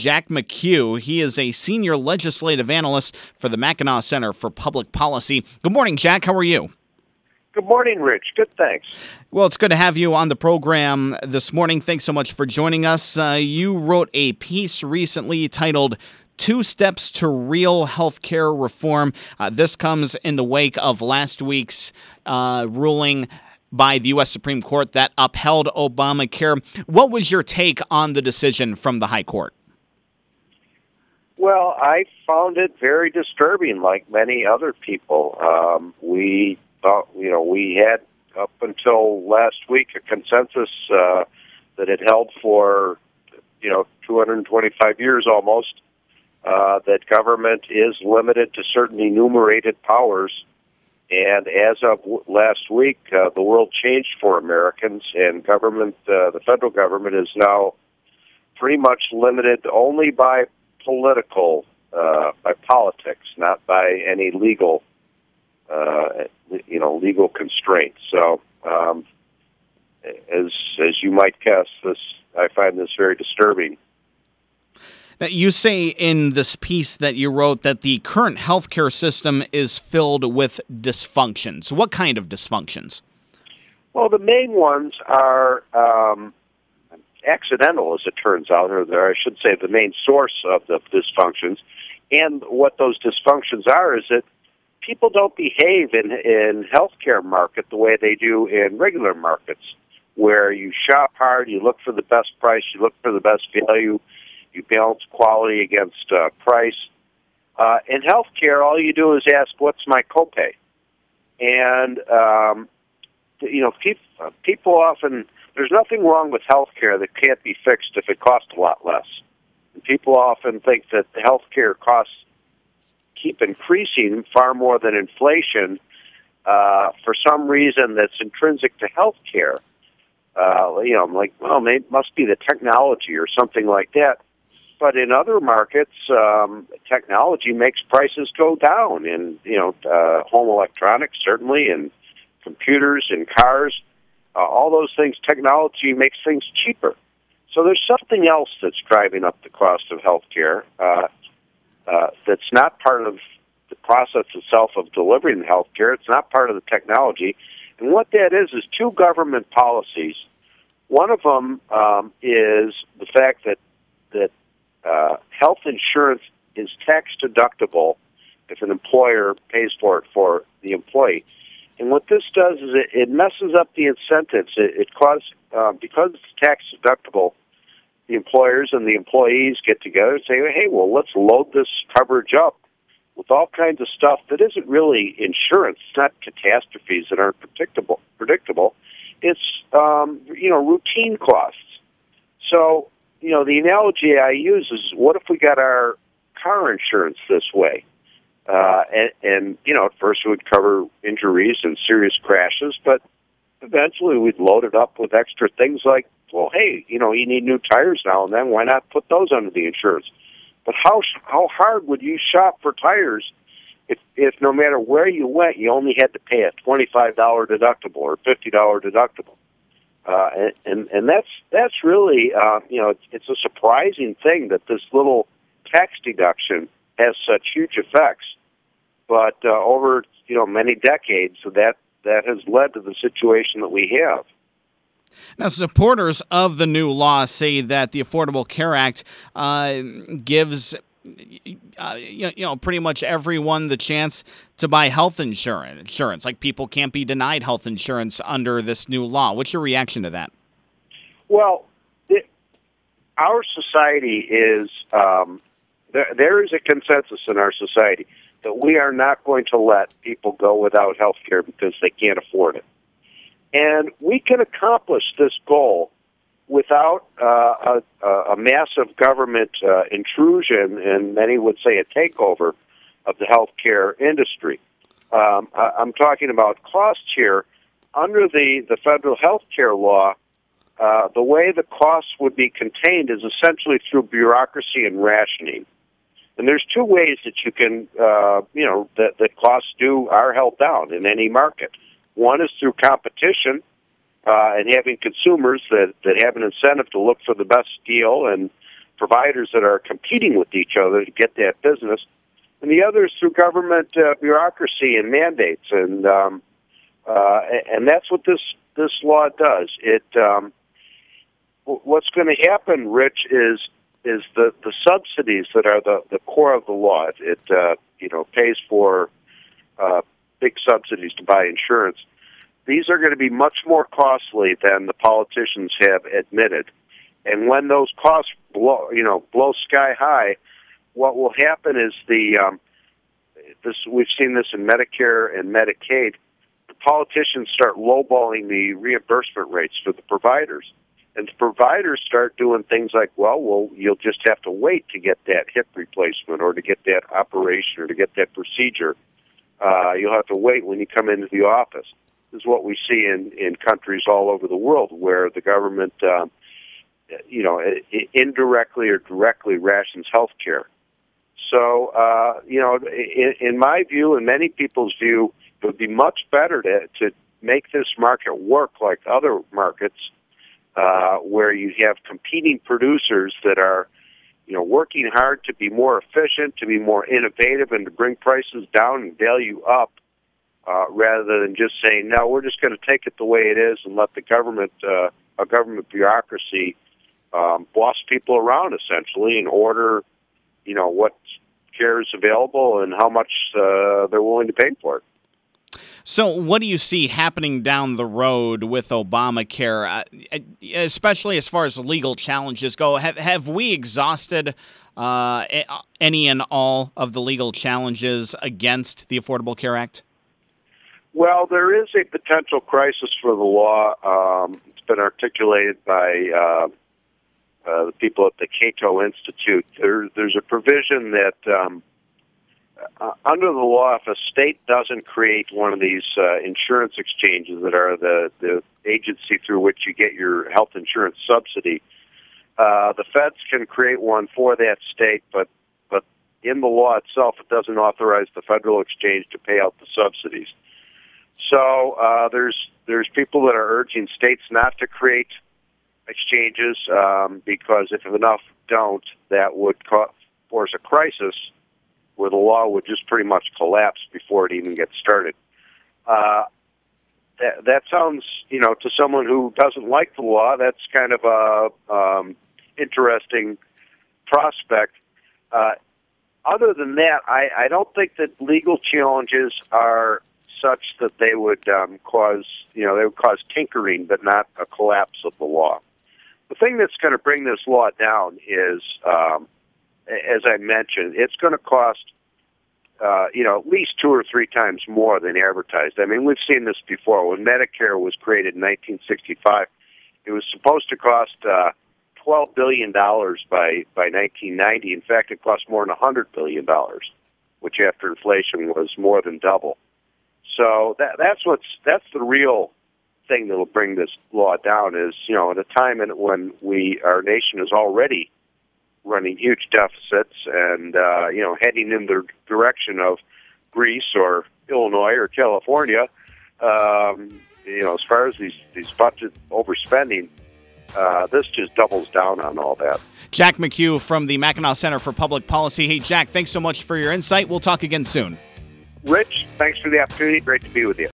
Jack McHugh. He is a senior legislative analyst for the Mackinac Center for Public Policy. Good morning, Jack. How are you? Good morning, Rich. Good, thanks. Well, it's good to have you on the program this morning. Thanks so much for joining us. You wrote a piece recently titled Two Steps to Real Healthcare Reform. This comes in the wake of last week's ruling by the U.S. Supreme Court that upheld Obamacare. What was your take on the decision from the High Court? Well, I found it very disturbing, like many other people. We thought, we had up until last week a consensus that had held for, 225 years almost, that government is limited to certain enumerated powers. And as of last week, the world changed for Americans, and the federal government is now pretty much limited only by politics, not by any legal constraints. So, as you might guess, I find this very disturbing. Now, you say in this piece that you wrote that the current healthcare system is filled with dysfunctions. What kind of dysfunctions? Well, the main ones are accidental, as it turns out, or I should say the main source of the dysfunctions. And what those dysfunctions are is that people don't behave in healthcare market the way they do in regular markets, where you shop hard, you look for the best price, you look for the best value, you balance quality against price. In healthcare, all you do is ask, "What's my copay?" And people often, there's nothing wrong with healthcare that can't be fixed if it costs a lot less. And people often think that the healthcare costs keep increasing far more than inflation for some reason that's intrinsic to healthcare. I'm like, well, maybe it must be the technology or something like that. But in other markets, technology makes prices go down in, home electronics, certainly, and computers and cars, all those things. Technology makes things cheaper. So there's something else that's driving up the cost of healthcare that's not part of the process itself of delivering the healthcare. It's not part of the technology. And what that is two government policies. One of them is the fact that health insurance is tax deductible if an employer pays for it for the employee. And what this does is it messes up the incentives. It causes, because it's tax deductible, the employers and the employees get together and say, hey, well, let's load this coverage up with all kinds of stuff that isn't really insurance. It's not catastrophes that aren't predictable. It's, routine costs. So, the analogy I use is, what if we got our car insurance this way? And at first it would cover injuries and serious crashes, but eventually we'd load it up with extra things like, well, hey, you need new tires now and then. Why not put those under the insurance? But how hard would you shop for tires if no matter where you went, you only had to pay a $25 deductible or $50 deductible? And that's really, it's a surprising thing that this little tax deduction has such huge effects. But over, many decades, that has led to the situation that we have. Now, supporters of the new law say that the Affordable Care Act gives pretty much everyone the chance to buy health insurance. Like, people can't be denied health insurance under this new law. What's your reaction to that? Well, our society is, there is a consensus in our society that we are not going to let people go without health care because they can't afford it. And we can accomplish this goal without a massive government intrusion, and many would say a takeover of the healthcare industry. I'm talking about costs here. Under the federal healthcare law, the way the costs would be contained is essentially through bureaucracy and rationing. And there's two ways that you can, that costs are held down in any market. One is through competition, and having consumers that have an incentive to look for the best deal and providers that are competing with each other to get that business, and the other is through government bureaucracy and mandates, and that's what this law does. It what's going to happen, Rich, is the subsidies that are the core of the law. It pays for big subsidies to buy insurance. These are going to be much more costly than the politicians have admitted. And when those costs blow sky high, what will happen is we've seen this in Medicare and Medicaid. The politicians start lowballing the reimbursement rates for the providers. And the providers start doing things like, well, you'll just have to wait to get that hip replacement or to get that operation or to get that procedure. You'll have to wait when you come into the office. This is what we see in countries all over the world where the government, indirectly or directly rations health care. So, in my view and many people's view, it would be much better to make this market work like other markets, where you have competing producers that are, working hard to be more efficient, to be more innovative, and to bring prices down and value up, rather than just saying, no, we're just going to take it the way it is and let the government, a government bureaucracy, boss people around essentially and order, what care is available and how much they're willing to pay for it. So what do you see happening down the road with Obamacare, especially as far as legal challenges go? Have we exhausted any and all of the legal challenges against the Affordable Care Act? Well, there is a potential crisis for the law. It's been articulated by the people at the Cato Institute. There's a provision that under the law, if a state doesn't create one of these insurance exchanges that are the agency through which you get your health insurance subsidy, the feds can create one for that state, but in the law itself, it doesn't authorize the federal exchange to pay out the subsidies. So there's people that are urging states not to create exchanges because if enough don't, that would force a crisis where the law would just pretty much collapse before it even gets started. That sounds, to someone who doesn't like the law, that's kind of a interesting prospect. Other than that, I don't think that legal challenges are such that they would cause tinkering, but not a collapse of the law. The thing that's going to bring this law down is, as I mentioned, it's going to cost, at least 2 or 3 times more than advertised. I mean, we've seen this before. When Medicare was created in 1965, it was supposed to cost $12 billion by 1990. In fact, it cost more than $100 billion, which after inflation was more than double. So that's the real thing that will bring this law down is, at a time when our nation is already running huge deficits and, heading in the direction of Greece or Illinois or California, as far as these budget overspending, this just doubles down on all that. Jack McHugh from the Mackinac Center for Public Policy. Hey, Jack, thanks so much for your insight. We'll talk again soon. Rich, thanks for the opportunity. Great to be with you.